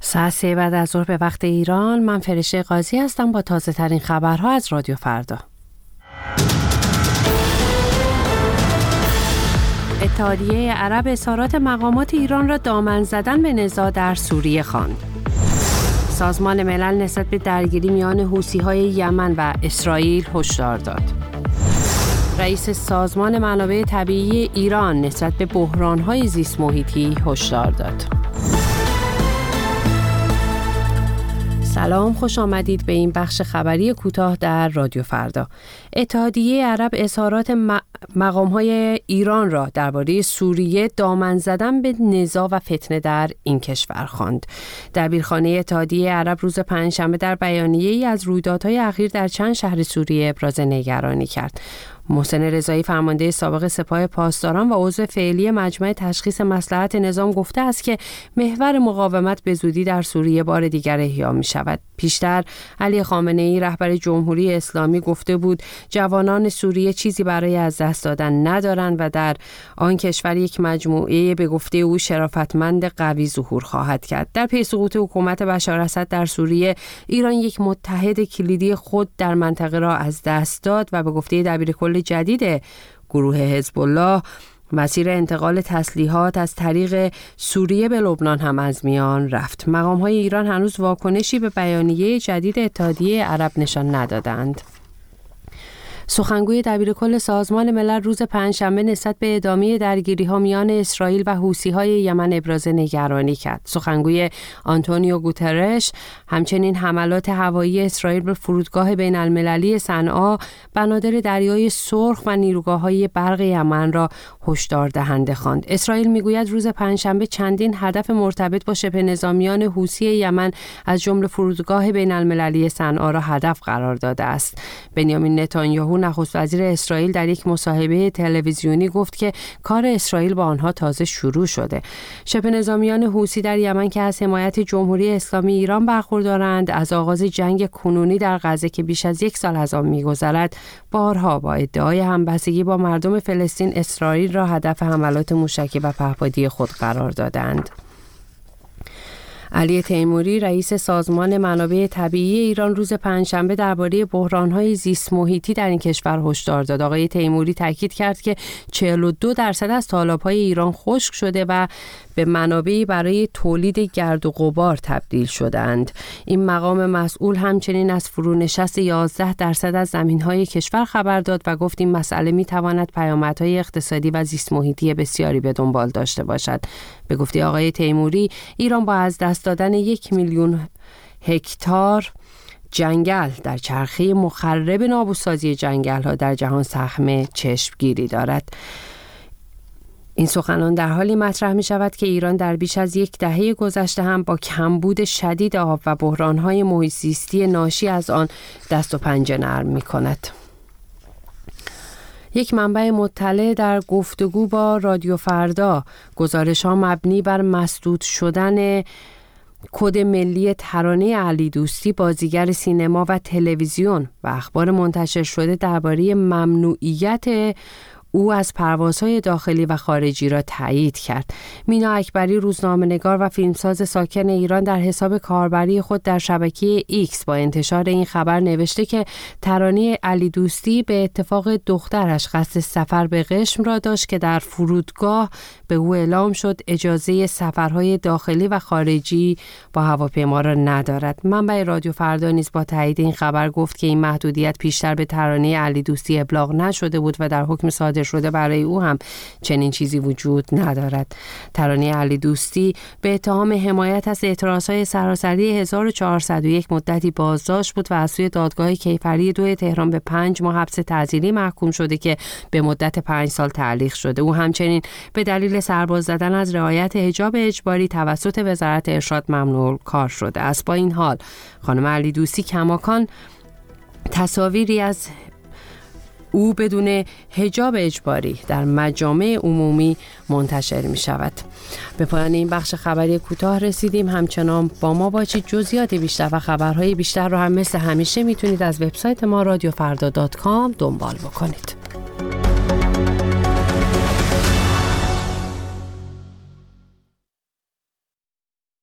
ساعت 3 بعد از ظهر به وقت ایران. من فرشته قاضی هستم با تازه ترین خبرها از رادیو فردا. اتحادیه عرب اظهارات مقامات ایران را دامن زدن به نزاع در سوریه خواند. سازمان ملل نسبت به درگیری میان حوثی‌های یمن و اسرائیل هشدار داد. رئیس سازمان منابع طبیعی ایران نسبت به بحران‌های زیست محیطی هشدار داد. سلام، خوش آمدید به این بخش خبری کوتاه در رادیو فردا. اتحادیه عرب اظهارات مقام‌های ایران را درباره سوریه دامن زدن به نزاع و فتنه در این کشور خواند. دبیرخانه اتحادیه عرب روز پنجشنبه در بیانیه‌ای از رویدادهای اخیر در چند شهر سوریه ابراز نگرانی کرد. محسن رضایی فرمانده سابق سپاه پاسداران و عضو فعلی مجمع تشخیص مصلحت نظام گفته است که محور مقاومت به زودی در سوریه بار دیگر احیا می شود. پیشتر علی خامنه‌ای رهبر جمهوری اسلامی گفته بود جوانان سوریه چیزی برای از دست دادن ندارند و در آن کشور یک مجموعه به گفته او شرافتمند قوی ظهور خواهد کرد. در پی سقوط حکومت بشار اسد در سوریه، ایران یک متحد کلیدی خود در منطقه را از دست داد و به گفته دبیرکل جدید گروه حزب الله مسیر انتقال تسلیحات از طریق سوریه به لبنان هم از میان رفت. مقام‌های ایران هنوز واکنشی به بیانیه جدید اتحادیه عرب نشان ندادند. سخنگوی دبیرکل سازمان ملل روز پنجشنبه نسبت به ادامه درگیری‌ها میان اسرائیل و حوثی‌های یمن ابراز نگرانی کرد. سخنگوی آنتونیو گوترش همچنین حملات هوایی اسرائیل به فرودگاه بین‌المللی صنعا، بنادر دریای سرخ و نیروگاه‌های برق یمن را هشدار دهنده خواند. اسرائیل میگوید روز پنجشنبه چندین هدف مرتبط با شبه نظامیان حوثی یمن از جمله فرودگاه بین‌المللی صنعا را هدف قرار داده است. بنیامین نتانیاهو نخست وزیر اسرائیل در یک مصاحبه تلویزیونی گفت که کار اسرائیل با آنها تازه شروع شده. شبه نظامیان حوثی در یمن که از حمایت جمهوری اسلامی ایران برخوردارند، از آغاز جنگ کنونی در غزه که بیش از 1 سال از آن می‌گذرد، بارها با ادعای همبستگی با مردم فلسطین اسرائیل را هدف حملات موشکی و پهپادی خود قرار دادند. علی تیموری رئیس سازمان منابع طبیعی ایران روز پنجشنبه درباره بحران‌های زیست محیطی در این کشور هشدار داد. آقای تیموری تاکید کرد که 42% از تالاب‌های ایران خشک شده و به منابعی برای تولید گرد و غبار تبدیل شدند. این مقام مسئول همچنین از فرونشست 11% از زمین‌های کشور خبر داد و گفت این مسئله می‌تواند پیامدهای اقتصادی و زیست محیطی بسیاری به دنبال داشته باشد. به گفته آقای تیموری، ایران با از دست دادن 1 میلیون هکتار جنگل در چرخه مخرب نابودسازی جنگل‌ها در جهان سهم چشمگیری دارد. این سخنان در حالی مطرح می شود که ایران در بیش از 10 دهه گذشته هم با کمبود شدید آب و بحران‌های محیط زیستی ناشی از آن دست و پنجه نرم می کند. یک منبع مطلع در گفتگو با رادیو فردا گزارش‌ها مبنی بر مسدود شدن کد ملی ترانه علی دوستی، بازیگر سینما و تلویزیون و اخبار منتشر شده درباره ممنوعیت او از پروازهای داخلی و خارجی را تایید کرد. مینا اکبری، روزنامه‌نگار و فیلمساز ساکن ایران، در حساب کاربری خود در شبکه ایکس با انتشار این خبر نوشته که ترانه علی دوستی به اتفاق دخترش قصد سفر به قشم را داشت که در فرودگاه به او اعلام شد اجازه سفرهای داخلی و خارجی با هواپیما را ندارد. منبع رادیو فردا نیز با تایید این خبر گفت که این محدودیت پیشتر به ترانه علی دوستی ابلاغ نشده بود و در حکم صادر شده برای او هم چنین چیزی وجود ندارد. ترانه علی دوستی به اتهام حمایت از اعتراضهای سراسری 1401 مدتی بازداشت بود و از سوی دادگاه کیفری 2 تهران به 5 ماه حبس تعزیری محکوم شده که به مدت 5 سال تعلیق شده. او همچنین به دلیل سرباز زدن از رعایت حجاب اجباری توسط وزارت ارشاد ممنوع کار شده است. با این حال خانم علی دوستی کماکان تصاویری از او بدون حجاب اجباری در مجامع عمومی منتشر می شود. به پایان این بخش خبری کوتاه رسیدیم. همچنان با ما باشید. جزئیات بیشتر و خبرهای بیشتر رو هم مثل همیشه میتونید از وبسایت ما رادیوفردا.com دنبال بکنید.